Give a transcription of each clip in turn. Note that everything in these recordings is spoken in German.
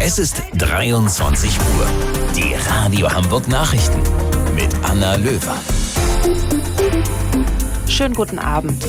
Es ist 23 Uhr. Die Radio Hamburg Nachrichten mit Anna Löwer. Schönen guten Abend.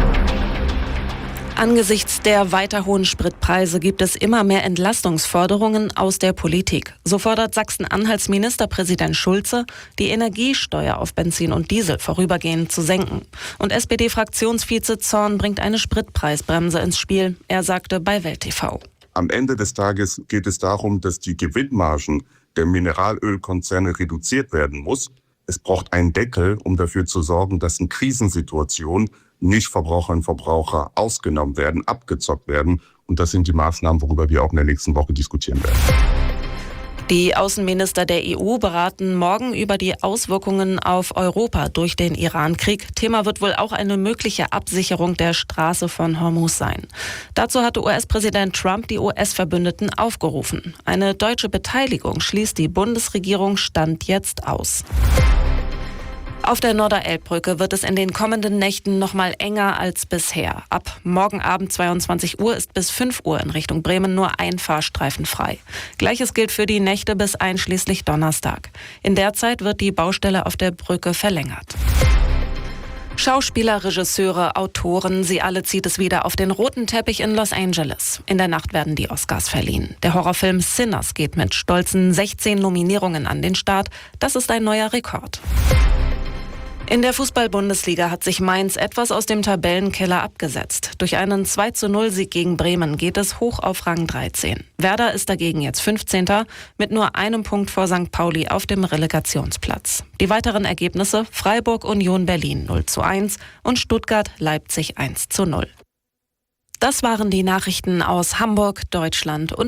Angesichts der weiter hohen Spritpreise gibt es immer mehr Entlastungsforderungen aus der Politik. So fordert Sachsen-Anhalts Ministerpräsident Schulze, die Energiesteuer auf Benzin und Diesel vorübergehend zu senken. Und SPD-Fraktionsvize Zorn bringt eine Spritpreisbremse ins Spiel. Er sagte bei Welt TV. Am Ende des Tages geht es darum, dass die Gewinnmargen der Mineralölkonzerne reduziert werden muss. Es braucht einen Deckel, um dafür zu sorgen, dass in Krisensituationen nicht Verbraucherinnen und Verbraucher ausgenommen werden, abgezockt werden. Und das sind die Maßnahmen, worüber wir auch in der nächsten Woche diskutieren werden. Die Außenminister der EU beraten morgen über die Auswirkungen auf Europa durch den Iran-Krieg. Thema wird wohl auch eine mögliche Absicherung der Straße von Hormuz sein. Dazu hatte US-Präsident Trump die US-Verbündeten aufgerufen. Eine deutsche Beteiligung schließt die Bundesregierung Stand jetzt aus. Auf der Norderelbbrücke wird es in den kommenden Nächten noch mal enger als bisher. Ab morgen Abend 22 Uhr ist bis 5 Uhr in Richtung Bremen nur ein Fahrstreifen frei. Gleiches gilt für die Nächte bis einschließlich Donnerstag. In der Zeit wird die Baustelle auf der Brücke verlängert. Schauspieler, Regisseure, Autoren, sie alle zieht es wieder auf den roten Teppich in Los Angeles. In der Nacht werden die Oscars verliehen. Der Horrorfilm Sinners geht mit stolzen 16 Nominierungen an den Start. Das ist ein neuer Rekord. In der Fußball-Bundesliga hat sich Mainz etwas aus dem Tabellenkeller abgesetzt. Durch einen 2:0-Sieg gegen Bremen geht es hoch auf Rang 13. Werder ist dagegen jetzt 15. mit nur einem Punkt vor St. Pauli auf dem Relegationsplatz. Die weiteren Ergebnisse: Freiburg Union Berlin 0:1 und Stuttgart Leipzig 1:0. Das waren die Nachrichten aus Hamburg, Deutschland und